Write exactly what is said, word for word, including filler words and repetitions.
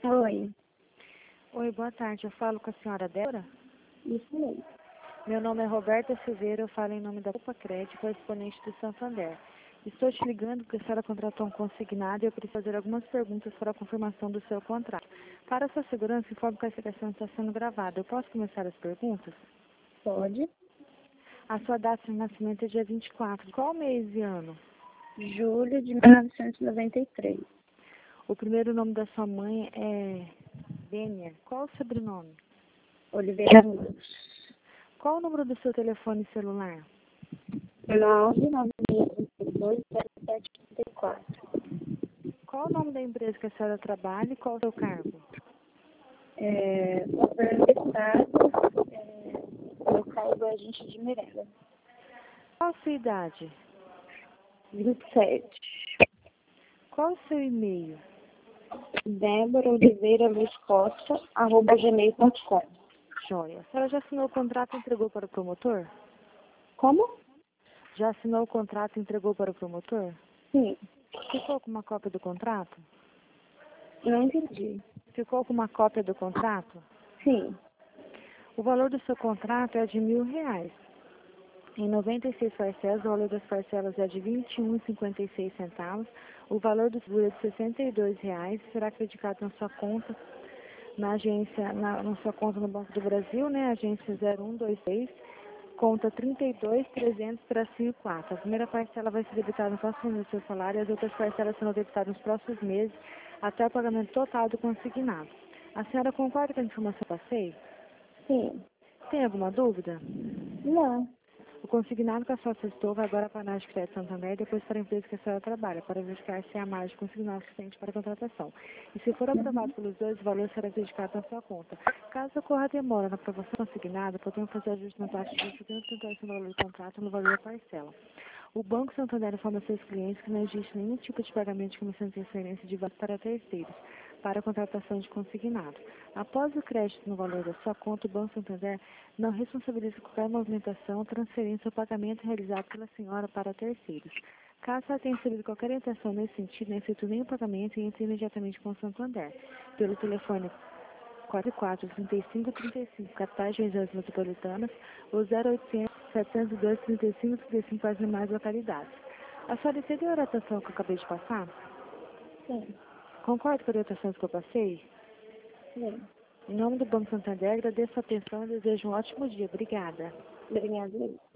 Oi, Oi, boa tarde. Eu falo com a senhora Débora. isso mesmo. Meu nome é Roberta Silveira, eu falo em nome da Opa Crédito, correspondente do Santander. Estou te ligando porque a senhora contratou um consignado e eu preciso fazer algumas perguntas para a confirmação do seu contrato. Para a sua segurança, informo que essa questão está sendo gravada. Eu posso começar as perguntas? Pode. A sua data de nascimento é dia vinte e quatro. Qual mês e ano? Julho de mil novecentos e noventa e três. O primeiro nome da sua mãe é Bênia. Qual o sobrenome? Oliveira Luz. Qual o número do seu telefone celular? nove nove dois zero sete três quatro. Qual o nome da empresa que a senhora trabalha e qual o seu cargo? É, governo do estado, é, meu cargo é agente de merenda. Qual a sua idade? vinte e sete. Qual o seu e-mail? Débora Oliveira Luz Costa, arroba gmail ponto com. Joia. A senhora já assinou o contrato e entregou para o promotor? Como? Já assinou o contrato e entregou para o promotor? Sim, Ficou com uma cópia do contrato? não entendi. Ficou com uma cópia do contrato? Sim, O valor do seu contrato é de mil reais. Em noventa e seis parcelas, o valor das parcelas é de vinte e um reais e cinquenta e seis centavos. O valor do seguro é de sessenta e dois reais. Será acreditado na sua conta, na agência, na, na sua conta no Banco do Brasil, né? Agência zero um dois seis, conta trinta e dois mil trezentos, tracinho quatro. A primeira parcela vai ser debitada no próximo mês do seu salário e as outras parcelas serão debitadas nos próximos meses até o pagamento total do consignado. A senhora concorda com a informação que eu passei? sim. Tem alguma dúvida? Não. O consignado que a senhora acessou vai agora para a análise de crédito Santander e depois para a empresa que a senhora trabalha, para verificar se é a margem consignada suficiente para a contratação. E se for aprovado pelos dois, o valor será dedicado na sua conta. Caso ocorra demora na aprovação consignada, podemos fazer ajuste na taxa de setenta por cento no valor do contrato e no valor da parcela. O Banco Santander informa aos seus clientes que não existe nenhum tipo de pagamento de comissão de transferência de valor para terceiros, para a contratação de consignado. Após o crédito no valor da sua conta, o Banco Santander não responsabiliza qualquer movimentação, transferência ou pagamento realizado pela senhora para terceiros. Caso ela tenha recebido qualquer intenção nesse sentido, não efetue nenhum pagamento e entre imediatamente com o Santander, pelo telefone quatro quatro, trinta e cinco, trinta e cinco, capitais de regiões metropolitanas, ou zero oitocentos, setecentos e dois, trinta e cinco, trinta e cinco para as demais localidades. A senhora entendeu a orientação que eu acabei de passar? Sim, Concorda com a orientação que eu passei? sim. Em nome do Banco Santander, agradeço a atenção e desejo um ótimo dia. Obrigada. Obrigada.